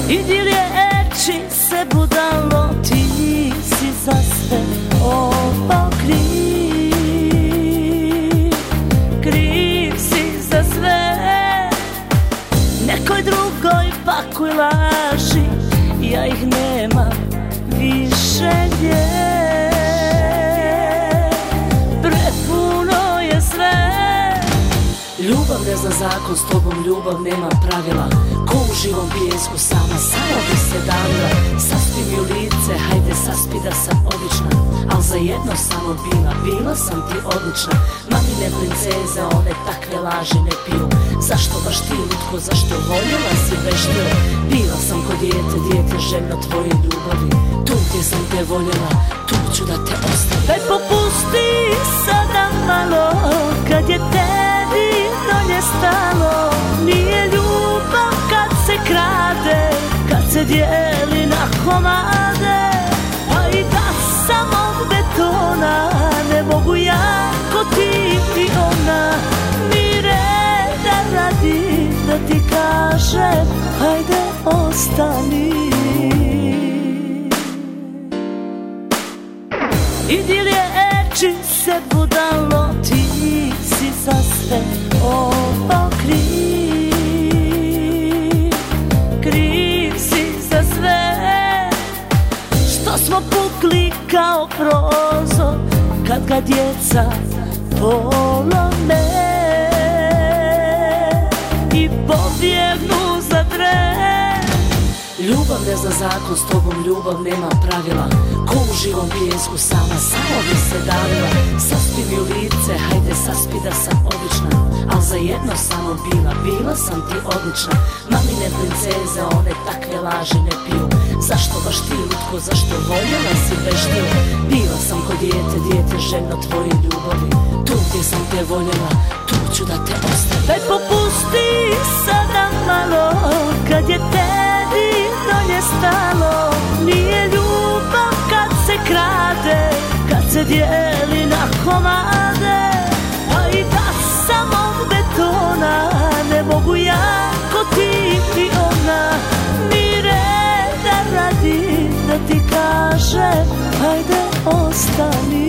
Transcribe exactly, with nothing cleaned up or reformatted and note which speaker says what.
Speaker 1: Idi riječi se budalo, ti si za sve ovo kriv. Kriv si za sve, nekoj drugoj pakuj laži, ja ih nemam više gdje. Prepuno je sve. Ljubav ne zna zakon, s tobom ljubav nema pravila. Ko u živom pijesku sama, samo bi se davila. Saspi mi u lice, hajde saspi da sam odlična. Al za jedno samo bila, bila sam ti odlična. Mamine princeze, one takve laži ne piju. Zašto baš ti lutko, zašto voljela si veštilo? Bila sam ko dijete, dijete željno tvoje ljubavi. Tu gdje sam te voljela, tu ću da te ostavim. Daj popusti sada malo, kad je tebi do nje stalo. Nije ljubav kad se krade, kad se dijeli na komade. Pa i da sam od betona, ne mogu ja ko ti i ona. Ni reda radi da ti kažem, hajde ostani. Idi riječi se budalo, ti si za sve ovo kriv. Kriv si za sve, što smo pukli kao prozor, kad ga djeca polome i pobjegnu za dres. Ljubav ne zna zakon, s tobom ljubav nema pravila. Ko u živom pijesku sama, samo bi se davila. Saspi mi u lice, hajde saspi da sam odlična. Al za jedno samo bila, bila sam ti odlična. Mamine princeze, one takve laži ne piju. Zašto baš ti lutko, zašto voljela si veštilo? Bila sam ko dijete, dijete željno tvoje ljubavi. Tu gdje sam te voljela, tu ću da te ostavim. Daj popusti sada malo, kad je tebi do nje stalo. Nije ljubav kad se krade, kad se dijeli na komade. Pa i da sam od betona, ne mogu ja ko ti i ona. Ni reda radi da ti kažem, hajde ostani.